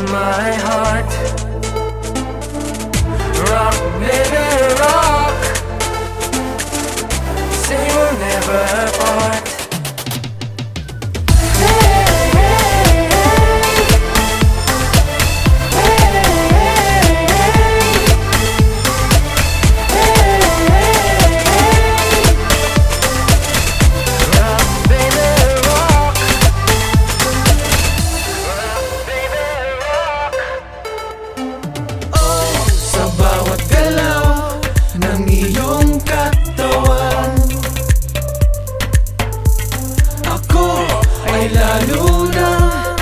my heart. Rock, baby, rock. Say we'll never part. Lalo na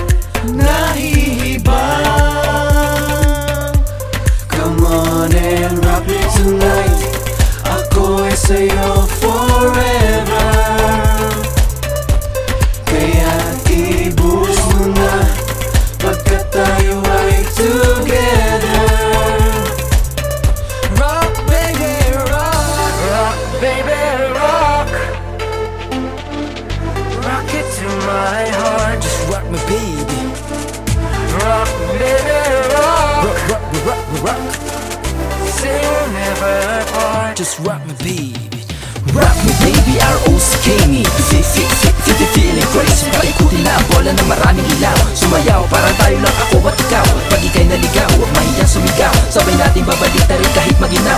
nahihibang. Come on and rock me tonight. Ako ay sa'yo forever. Kaya i-boost mo na pagkat tayo ay together. Rock baby rock. Rock baby rock. Rock it to my heart. Just rock me baby. Rock baby rock. Rock, rock, rock, rock. Say we'll never part. Just rock me baby. Rock me baby, R.O.C.K.Me. Feeling crazy. Paikutin na ang bola ng maraming ilaw. Sumayaw, para tayo lang ako at ikaw. Pag ika'y naligaw, huwag mahiyang sumigaw. Sabay natin babalik na rin kahit maginaw.